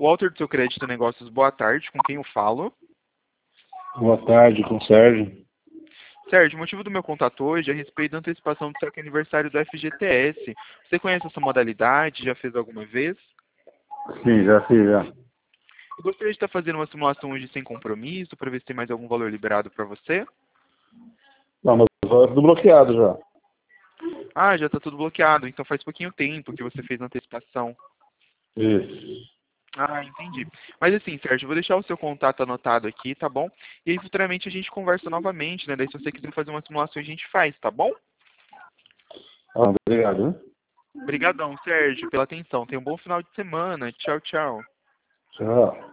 Walter do seu Crédito Negócios, boa tarde, com quem eu falo? Boa tarde, com o Sérgio. Sérgio, o motivo do meu contato hoje é a respeito da antecipação do saque aniversário do FGTS. Você conhece essa modalidade? Já fez alguma vez? Sim, já fiz, já. Eu gostaria de estar fazendo uma simulação hoje sem compromisso, para ver se tem mais algum valor liberado para você. Não, mas é tudo bloqueado já. Ah, já está tudo bloqueado, então faz pouquinho tempo que você fez a antecipação. Isso. Ah, entendi. Mas assim, Sérgio, eu vou deixar o seu contato anotado aqui, tá bom? E aí futuramente a gente conversa novamente, né? Daí se você quiser fazer uma simulação a gente faz, tá bom? Ah, obrigado, hein? Obrigadão, Sérgio, pela atenção. Tenha um bom final de semana. Tchau, tchau. Tchau.